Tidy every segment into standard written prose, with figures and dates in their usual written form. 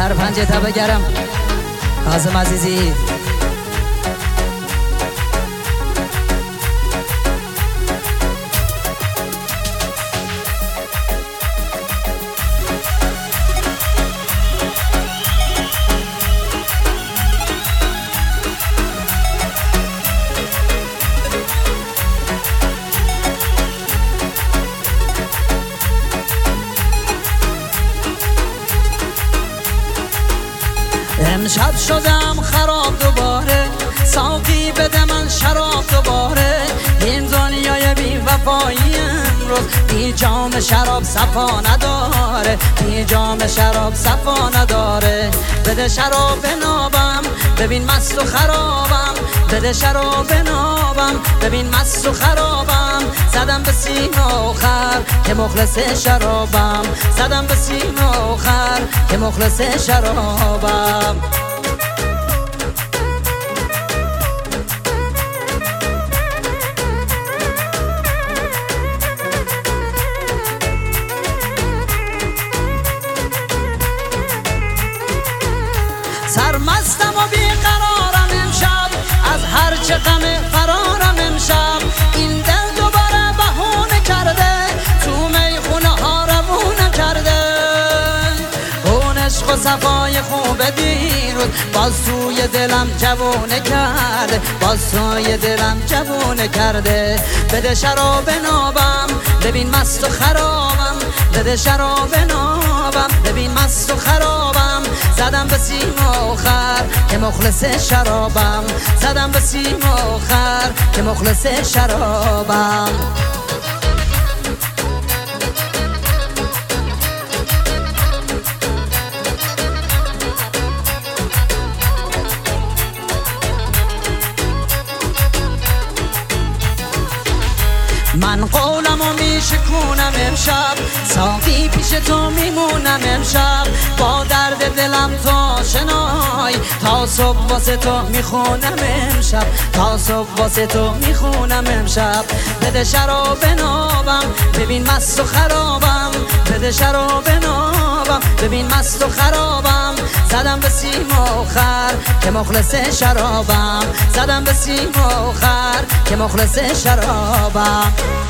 پنجه تا بگرم قاسم عزیزی. امشب شدم خراب دوباره، ساقی بده من شراب دوباره. این دنیای بی وفایی امروز بی جام شراب صفا نداره، بی جام شراب صفا نداره. بده شراب بنابم ببین مست و خرابم، بده شراب بنابم ببین مست و خرابم. زدم به سیم آخر که مخلص شرابم، زدم به سیم آخر که مخلص شرابم. سرمستم و بیقرارم امشب، از هر چه غم فرارم امشب. این دل دوباره بهونه کرده، تو میخونه ها روونه کرده. اون عشق و صفای خوب دیروز باز توی دلم جوونه کرده، باز توی دلم جوونه کرده. بده شراب نابم ببین مست و خرابم، بده شراب نابم ببین مست و خرابم. زدم به سیم آخر که مخلص شرابم، زدم به سیم آخر که مخلص شرابم. من قولمو میشکونم امشب، ساقی پیش تو میمونم امشب. با درد دلم تا شنای، تا صبح واسه تو میخونم امشب، تا صبح واسه تو میخونم امشب. بده شراب نابم ببین مست و خرابم، بده شراب نابم ببین مست و خرابم. زدم به سیم آخر که مخلص شرابم، زدم به سیم آخر که مخلص شرابم.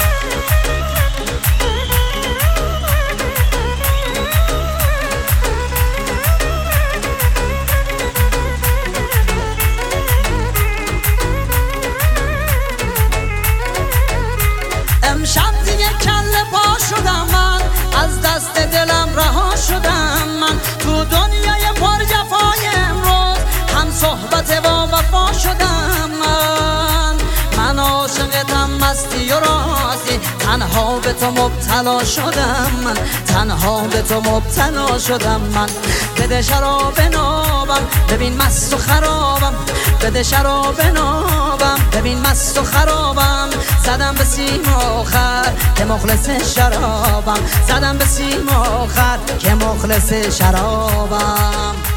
امشب دیگه کله پا شدم من، از دست دلم رها شدم من. تو دنیای پر جفای امروز هم صحبت و وفا شدم من. من عاشقتم مستی و راستی، تنها به تو مبتلا شدم من، تنها به تو مبتلا شدم من. بده شراب نابم ببین مست و خرابم، بده شراب نابم ببین مست و خرابم. زدم به سیم آخر که مخلص شرابم، زدم به سیم آخر که مخلص شرابم.